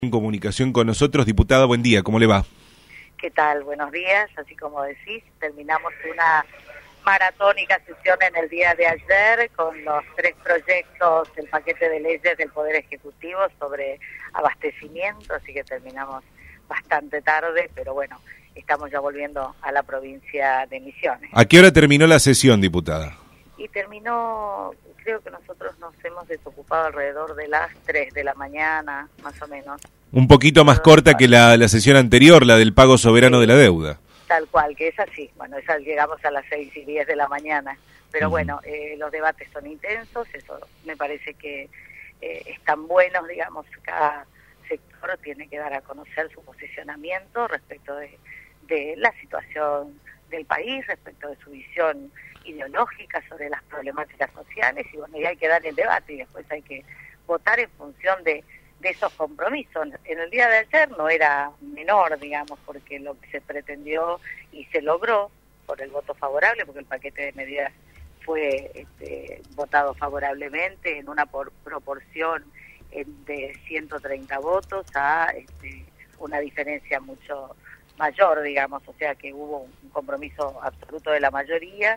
En comunicación con nosotros. Diputada, buen día, ¿cómo le va? ¿Qué tal? Buenos días. Así como decís, terminamos una maratónica sesión en el día de ayer con los 3 proyectos del paquete de leyes del Poder Ejecutivo sobre abastecimiento, así que terminamos bastante tarde, pero bueno, estamos ya volviendo a la provincia de Misiones. ¿A qué hora terminó la sesión, diputada? Y terminó, creo que nosotros nos hemos desocupado alrededor de las 3 de la mañana, más o menos. Un poquito más corta que la sesión anterior, la del pago soberano de la deuda. Tal cual, que es así. Bueno, esa llegamos a las 6:10 de la mañana. Pero bueno, los debates son intensos, eso me parece que están buenos, digamos, cada sector tiene que dar a conocer su posicionamiento respecto de la situación del país, respecto de su visión ideológica sobre las problemáticas sociales, y bueno, y hay que dar el debate y después hay que votar en función de esos compromisos. En el día de ayer no era menor, digamos, porque lo que se pretendió y se logró por el voto favorable, porque el paquete de medidas fue votado favorablemente en una proporción de 130 votos a una diferencia mucho mayor, digamos, o sea que hubo un compromiso absoluto de la mayoría.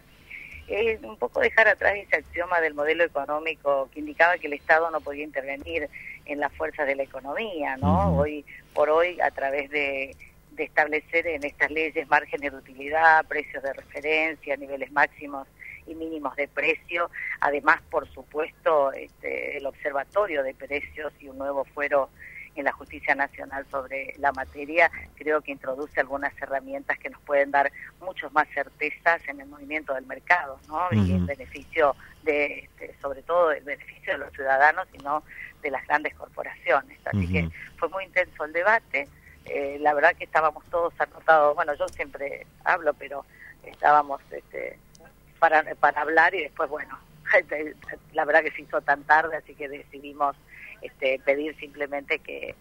Un poco dejar atrás ese axioma del modelo económico que indicaba que el Estado no podía intervenir en las fuerzas de la economía, ¿no? Hoy por hoy, a través de establecer en estas leyes márgenes de utilidad, precios de referencia, niveles máximos y mínimos de precio, además, por supuesto, el observatorio de precios y un nuevo fuero en la Justicia Nacional sobre la materia, creo que introduce algunas herramientas que nos pueden dar muchos más certezas en el movimiento del mercado, ¿no? Y en beneficio de, sobre todo, el beneficio de los ciudadanos y no de las grandes corporaciones. Así que fue muy intenso el debate. La verdad que estábamos todos anotados. Bueno, yo siempre hablo, pero estábamos para hablar y después, bueno, la verdad que se hizo tan tarde, así que decidimos pedir simplemente que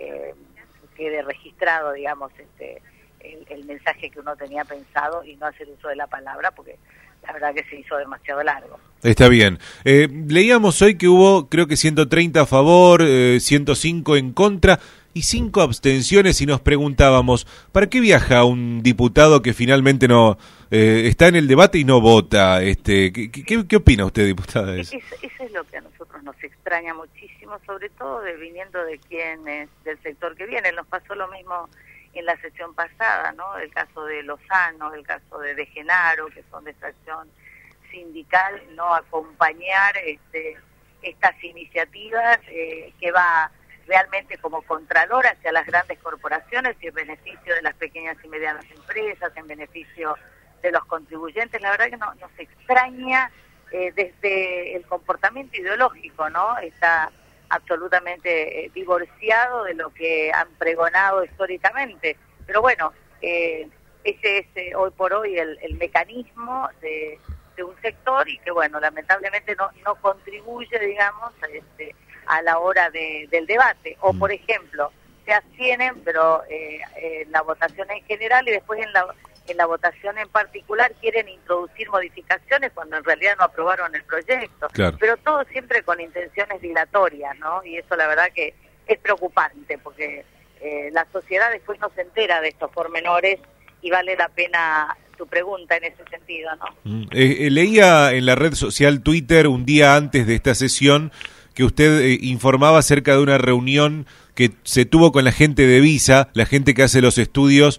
quede registrado, digamos, el mensaje que uno tenía pensado y no hacer uso de la palabra, porque la verdad que se hizo demasiado largo. Está bien. Leíamos hoy que hubo, creo que 130 a favor, 105 en contra y 5 abstenciones, y nos preguntábamos, ¿para qué viaja un diputado que finalmente no está en el debate y no vota? ¿Qué opina usted, diputada, de eso? Eso es lo que a nosotros nos extraña muchísimo, sobre todo viniendo de quienes del sector que viene. Nos pasó lo mismo en la sesión pasada, ¿no? El caso de Lozano, el caso de Genaro, que son de extracción sindical, no acompañar estas iniciativas que va realmente como contralor hacia las grandes corporaciones y en beneficio de las pequeñas y medianas empresas, en beneficio de los contribuyentes. La verdad que nos extraña desde el comportamiento ideológico, ¿no? Está absolutamente divorciado de lo que han pregonado históricamente. Pero bueno, ese es hoy por hoy el mecanismo de un sector y que, bueno, lamentablemente no contribuye, digamos, a la hora del debate. O, por ejemplo, se abstienen, pero en la votación en general y después en la votación en particular quieren introducir modificaciones cuando en realidad no aprobaron el proyecto. Claro. Pero todo siempre con intenciones dilatorias, ¿no? Y eso la verdad que es preocupante porque la sociedad después no se entera de estos pormenores y vale la pena tu pregunta en ese sentido, ¿no? Leía en la red social Twitter un día antes de esta sesión que usted informaba acerca de una reunión que se tuvo con la gente de Visa, la gente que hace los estudios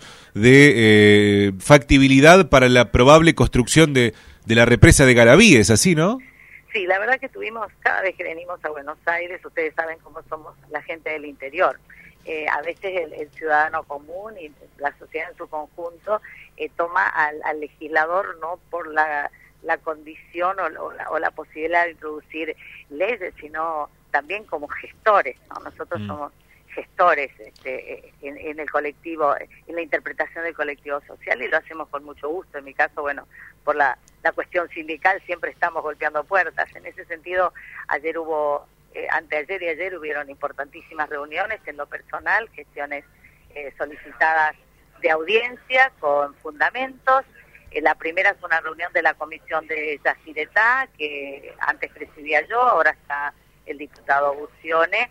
de factibilidad para la probable construcción de la represa de Garaví, ¿es así, no? Sí, la verdad que tuvimos, cada vez que venimos a Buenos Aires, ustedes saben cómo somos la gente del interior. A veces el ciudadano común y la sociedad en su conjunto toma al legislador no por la condición o la posibilidad de introducir leyes, sino también como gestores, ¿no? Nosotros somos gestores en el colectivo, en la interpretación del colectivo social, y lo hacemos con mucho gusto. En mi caso, bueno, por la cuestión sindical siempre estamos golpeando puertas. En ese sentido, ayer hubo, anteayer y ayer hubieron importantísimas reuniones en lo personal, gestiones solicitadas de audiencia con fundamentos. La primera es una reunión de la comisión de Yacyretá, que antes presidía yo, ahora está el diputado Bucione,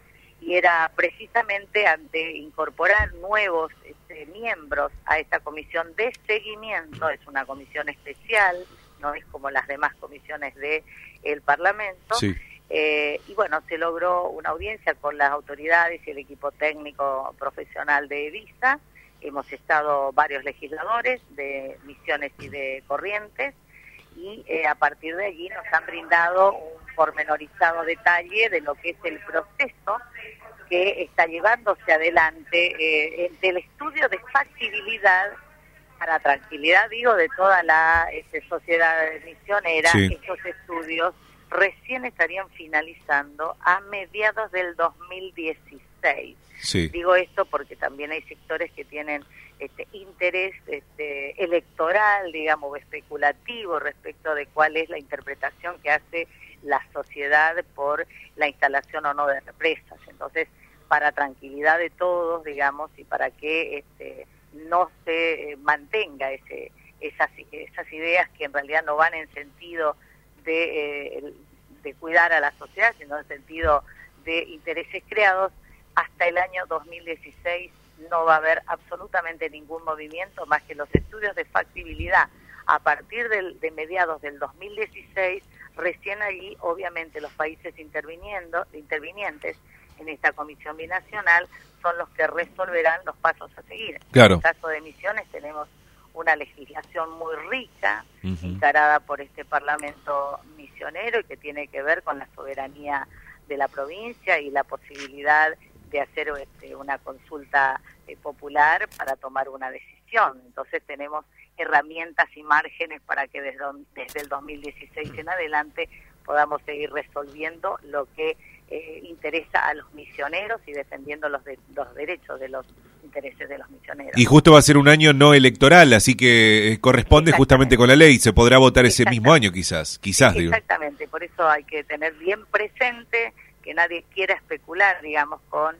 y era precisamente ante incorporar nuevos miembros a esta comisión de seguimiento. Es una comisión especial, no es como las demás comisiones del Parlamento. Sí. Y bueno, se logró una audiencia con las autoridades y el equipo técnico profesional de Evisa. Hemos estado varios legisladores de Misiones y de Corrientes, y a partir de allí nos han brindado un pormenorizado detalle de lo que es el proceso que está llevándose adelante del estudio de factibilidad, para tranquilidad, digo, de toda la sociedad misionera. Sí. Estos estudios recién estarían finalizando a mediados del 2016. Sí. Digo esto porque también hay sectores que tienen interés electoral, digamos, especulativo respecto de cuál es la interpretación que hace la sociedad por la instalación o no de represas. Entonces, para tranquilidad de todos, digamos, y para que no se mantenga esas ideas que en realidad no van en sentido de cuidar a la sociedad, sino en sentido de intereses creados, hasta el año 2016 no va a haber absolutamente ningún movimiento más que los estudios de factibilidad. A partir de mediados del 2016, recién allí, obviamente, los países intervinientes en esta comisión binacional son los que resolverán los pasos a seguir. Claro. En el caso de Misiones tenemos una legislación muy rica, encarada por este Parlamento misionero, y que tiene que ver con la soberanía de la provincia y la posibilidad de hacer una consulta popular para tomar una decisión. Entonces tenemos herramientas y márgenes para que desde el 2016 en adelante podamos seguir resolviendo lo que interesa a los misioneros y defendiendo los derechos de los intereses de los misioneros. Y justo va a ser un año no electoral, así que corresponde justamente con la ley. Se podrá votar ese mismo año, quizás digo. Exactamente, por eso hay que tener bien presente que nadie quiera especular, digamos, con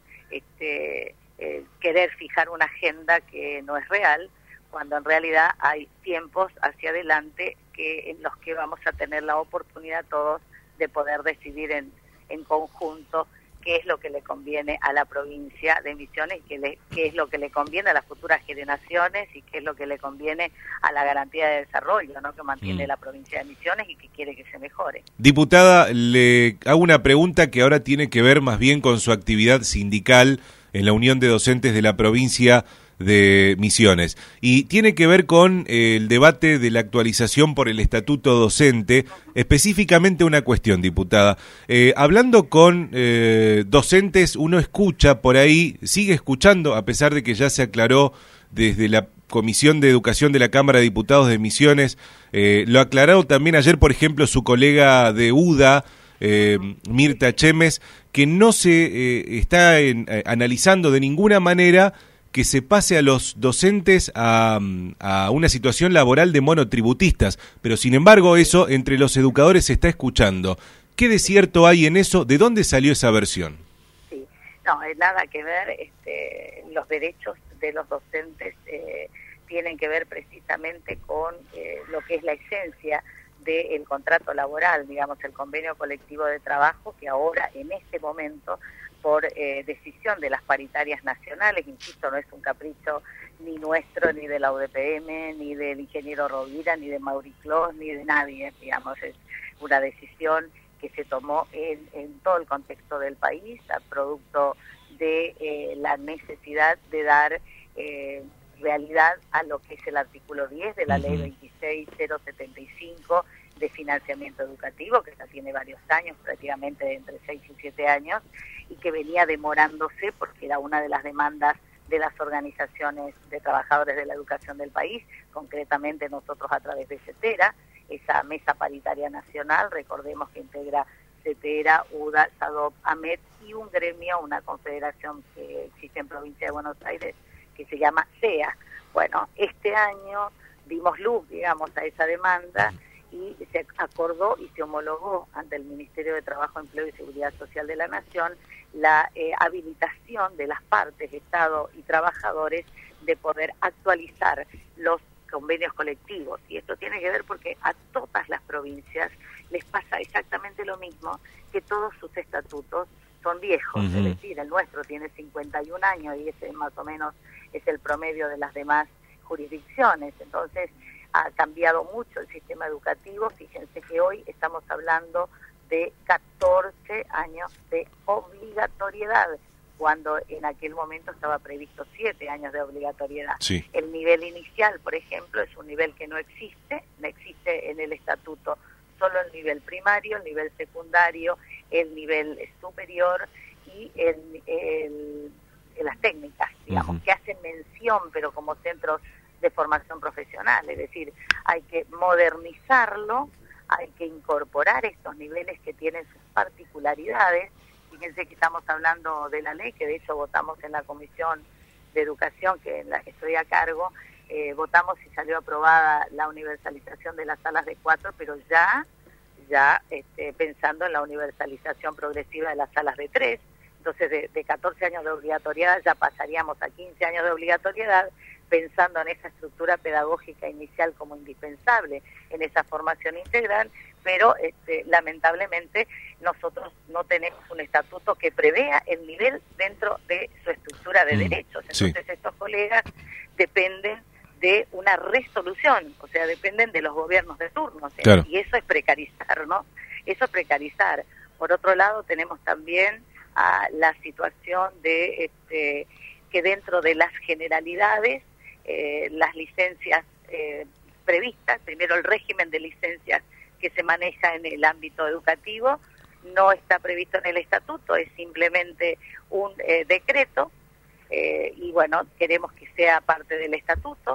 querer fijar una agenda que no es real, cuando en realidad hay tiempos hacia adelante en los que vamos a tener la oportunidad todos de poder decidir en conjunto qué es lo que le conviene a la provincia de Misiones, y qué es lo que le conviene a las futuras generaciones, y qué es lo que le conviene a la garantía de desarrollo, ¿no?, que mantiene la provincia de Misiones y que quiere que se mejore. Diputada, le hago una pregunta que ahora tiene que ver más bien con su actividad sindical en la Unión de Docentes de la provincia de Misiones, y tiene que ver con el debate de la actualización por el estatuto docente. Específicamente una cuestión, diputada, hablando con docentes, uno escucha por ahí, sigue escuchando, a pesar de que ya se aclaró desde la Comisión de Educación de la Cámara de Diputados de Misiones, lo aclaró también ayer, por ejemplo, su colega de UDA, Mirta Chemes, que no se está analizando de ninguna manera que se pase a los docentes a una situación laboral de monotributistas, pero sin embargo eso entre los educadores se está escuchando. ¿Qué de cierto hay en eso? ¿De dónde salió esa versión? Sí, no, nada que ver. Los derechos de los docentes tienen que ver precisamente con lo que es la esencia del contrato laboral, digamos, el convenio colectivo de trabajo, que ahora, en este momento, por decisión de las paritarias nacionales, insisto, no es un capricho ni nuestro, ni de la UDPM, ni del ingeniero Rovira, ni de Mauriclós, ni de nadie, digamos, es una decisión que se tomó en todo el contexto del país, a producto de la necesidad de dar realidad a lo que es el artículo 10 de la ley 26075 de financiamiento educativo, que ya tiene varios años, prácticamente de entre 6 y 7 años, y que venía demorándose porque era una de las demandas de las organizaciones de trabajadores de la educación del país, concretamente nosotros a través de CETERA, esa mesa paritaria nacional, recordemos que integra CETERA, UDA, SADOP, AMET y un gremio, una confederación que existe en provincia de Buenos Aires, que se llama CEA. Bueno, este año dimos luz, digamos, a esa demanda y se acordó y se homologó ante el Ministerio de Trabajo, Empleo y Seguridad Social de la Nación la habilitación de las partes, Estado y trabajadores, de poder actualizar los convenios colectivos. Y esto tiene que ver porque a todas las provincias les pasa exactamente lo mismo, que todos sus estatutos son viejos, es decir, el nuestro tiene 51 años y ese más o menos es el promedio de las demás jurisdicciones. Entonces ha cambiado mucho el sistema educativo. Fíjense que hoy estamos hablando de 14 años de obligatoriedad, cuando en aquel momento estaba previsto 7 años de obligatoriedad. Sí. El nivel inicial, por ejemplo, es un nivel que no existe en el estatuto, solo el nivel primario, el nivel secundario, el nivel superior y las técnicas, digamos, que hacen mención, pero como centros de formación profesional. Es decir, hay que modernizarlo, hay que incorporar estos niveles que tienen sus particularidades. Fíjense que estamos hablando de la ley, que de hecho votamos en la Comisión de Educación, que en la que estoy a cargo, votamos y salió aprobada la universalización de las salas de 4, pero ya pensando en la universalización progresiva de las salas de 3. Entonces de 14 años de obligatoriedad ya pasaríamos a 15 años de obligatoriedad, pensando en esa estructura pedagógica inicial como indispensable en esa formación integral, pero lamentablemente nosotros no tenemos un estatuto que prevea el nivel dentro de su estructura de derechos. Entonces estos colegas dependen de una resolución, o sea, dependen de los gobiernos de turno, Claro. Y eso es precarizar, ¿no? Eso es precarizar. Por otro lado, tenemos también a la situación de que dentro de las generalidades, las licencias previstas, primero el régimen de licencias que se maneja en el ámbito educativo, no está previsto en el estatuto, es simplemente un decreto, y bueno, queremos que sea parte del estatuto.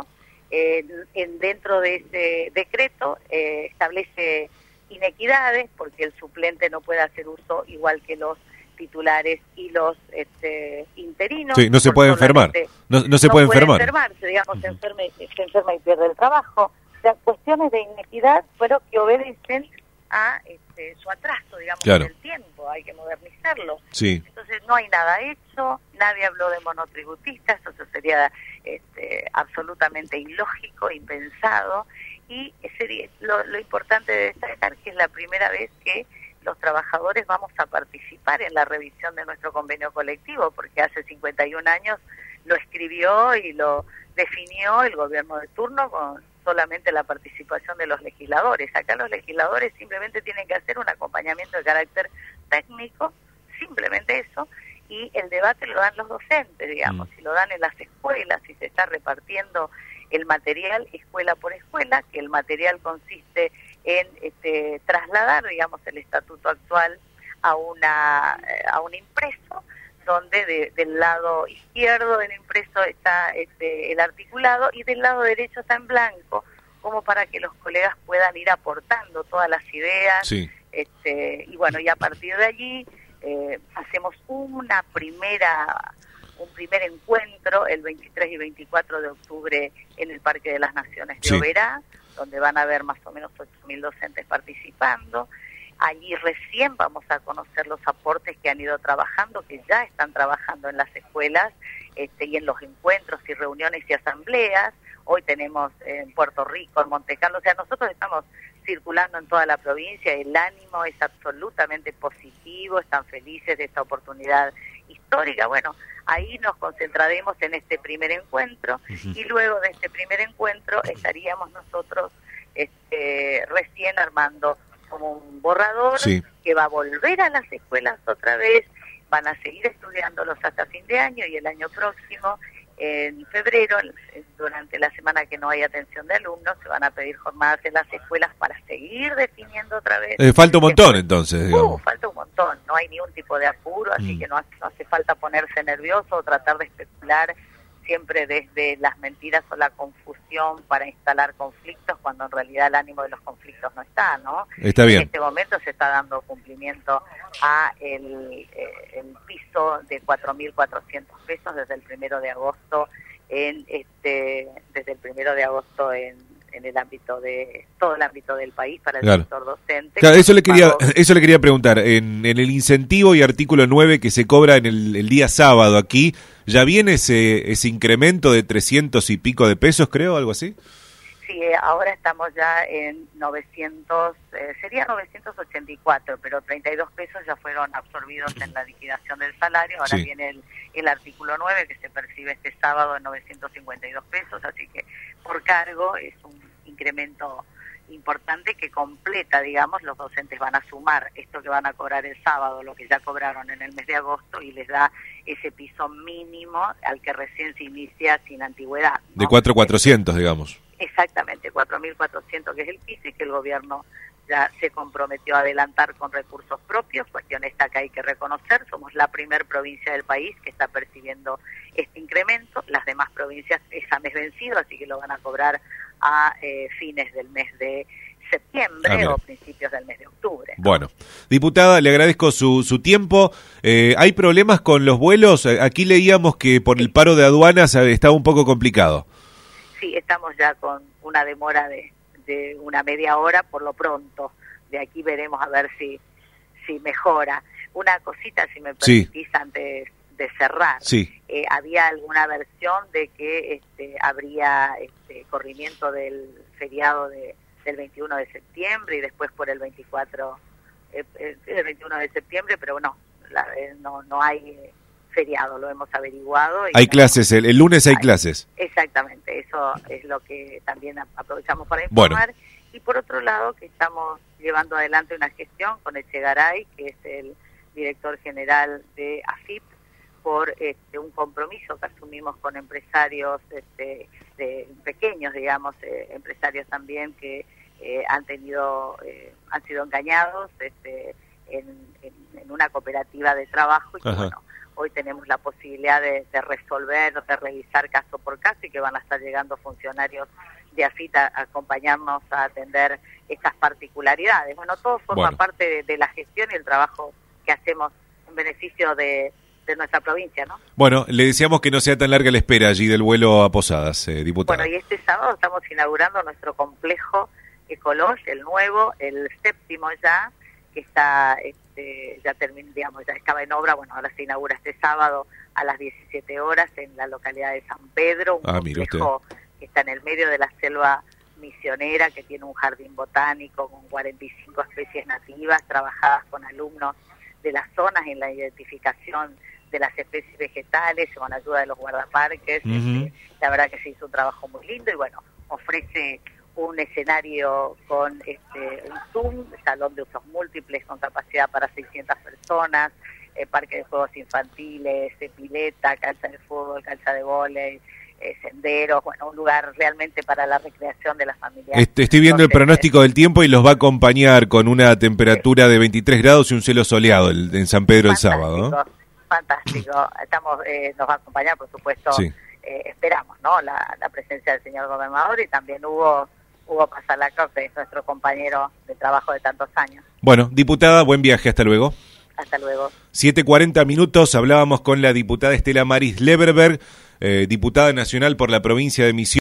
Dentro de ese decreto establece inequidades, porque el suplente no puede hacer uso igual que los titulares y los interinos. Sí, no se puede enfermar. No se puede enfermar. Enfermarse, digamos, se enferma y pierde el trabajo. O sea, cuestiones de inequidad, pero que obedecen a su atraso, digamos, Claro. en el tiempo. Hay que modernizarlo. Sí. Entonces no hay nada hecho, nadie habló de monotributistas, eso sería absolutamente ilógico, impensado, y sería lo importante de destacar que es la primera vez que los trabajadores vamos a participar en la revisión de nuestro convenio colectivo, porque hace 51 años lo escribió y lo definió el gobierno de turno con solamente la participación de los legisladores. Acá los legisladores simplemente tienen que hacer un acompañamiento de carácter técnico, simplemente eso, y el debate lo dan los docentes, digamos, y lo dan en las escuelas, y se está repartiendo el material escuela por escuela, que el material consiste en trasladar, digamos, el estatuto actual a un impreso, donde del lado izquierdo del impreso está el articulado y del lado derecho está en blanco, como para que los colegas puedan ir aportando todas las ideas. Sí. Y bueno, y a partir de allí hacemos un primer encuentro el 23 y 24 de octubre en el Parque de las Naciones de Oberá, donde van a haber más o menos 8.000 docentes participando. Allí recién vamos a conocer los aportes que han ido trabajando, que ya están trabajando en las escuelas y en los encuentros y reuniones y asambleas. Hoy tenemos en Puerto Rico, en Monte Carlo, o sea, nosotros estamos circulando en toda la provincia, el ánimo es absolutamente positivo, están felices de esta oportunidad histórica. Bueno, ahí nos concentraremos en este primer encuentro y luego de este primer encuentro estaríamos nosotros recién armando como un borrador que va a volver a las escuelas otra vez, van a seguir estudiándolos hasta fin de año y el año próximo, en febrero, durante la semana que no hay atención de alumnos, se van a pedir jornadas en las escuelas para seguir definiendo otra vez. Falta un montón entonces, digamos. Falta un montón, no hay ningún tipo de apuro, así que no hace falta ponerse nervioso o tratar de especular siempre desde las mentiras o la confusión para instalar conflictos, cuando en realidad el ánimo de los conflictos no está, ¿no? Está bien. En este momento se está dando cumplimiento a el piso de 4.400 pesos desde el 1 de agosto en el ámbito de todo el ámbito del país para el sector docente. Claro, eso le quería preguntar. En el incentivo y artículo 9 que se cobra en el día sábado aquí, ¿ya viene ese incremento de 300 y pico de pesos, creo, algo así? Sí, ahora estamos ya en 900, sería 984, pero 32 pesos ya fueron absorbidos en la liquidación del salario. Ahora viene el artículo 9 que se percibe este sábado en 952 pesos, así que por cargo es un incremento importante que completa, digamos, los docentes van a sumar esto que van a cobrar el sábado, lo que ya cobraron en el mes de agosto, y les da ese piso mínimo al que recién se inicia sin antigüedad, ¿no? De 4.400, digamos. Exactamente, 4.400 que es el piso y que el gobierno ya se comprometió a adelantar con recursos propios, cuestión esta que hay que reconocer, somos la primer provincia del país que está percibiendo este incremento, las demás provincias es a mes vencido, así que lo van a cobrar a fines del mes de septiembre o principios del mes de octubre, ¿no? Bueno, diputada, le agradezco su tiempo. ¿Hay problemas con los vuelos? Aquí leíamos que por el paro de aduanas estaba un poco complicado. Sí, estamos ya con una demora de una media hora por lo pronto. De aquí veremos a ver si mejora. Una cosita, si me permitís, antes de cerrar. Sí. Había alguna versión de que habría corrimiento del feriado del 21 de septiembre y después por el 24, el 21 de septiembre, pero no hay feriado, lo hemos averiguado. Hay clases, el lunes hay clases. Exactamente, eso es lo que también aprovechamos para informar. Bueno. Y por otro lado, que estamos llevando adelante una gestión con Echegaray, que es el director general de AFIP, por un compromiso que asumimos con empresarios pequeños, digamos, empresarios también que han sido engañados en una cooperativa de trabajo y que, bueno, hoy tenemos la posibilidad de resolver, de revisar caso por caso y que van a estar llegando funcionarios de AFIP a acompañarnos a atender estas particularidades. Bueno, todo forma parte de la gestión y el trabajo que hacemos en beneficio de nuestra provincia, ¿no? Bueno, le deseamos que no sea tan larga la espera allí del vuelo a Posadas, diputada. Bueno, y este sábado estamos inaugurando nuestro complejo Ecolodge, el nuevo, el séptimo ya, que está ya digamos, ya estaba en obra. Bueno, ahora se inaugura este sábado a las 17 horas en la localidad de San Pedro, un complejo que está en el medio de la selva misionera, que tiene un jardín botánico con 45 especies nativas trabajadas con alumnos de las zonas en la identificación de las especies vegetales con ayuda de los guardaparques. La verdad que se hizo un trabajo muy lindo y bueno, ofrece un escenario con un Zoom, salón de usos múltiples con capacidad para 600 personas, parque de juegos infantiles, pileta, cancha de fútbol, cancha de vóley, senderos, bueno, un lugar realmente para la recreación de las familias. Estoy viendo el pronóstico del tiempo y los va a acompañar con una temperatura de 23 grados y un cielo soleado en San Pedro el sábado, ¿no? Fantástico, nos va a acompañar, por supuesto, esperamos, ¿no? La presencia del señor gobernador y también Hugo Pasalaca, que es nuestro compañero de trabajo de tantos años. Bueno, diputada, buen viaje, hasta luego. Hasta luego. 7:40 minutos, hablábamos con la diputada Estela Maris Leverberg, diputada nacional por la provincia de Misiones.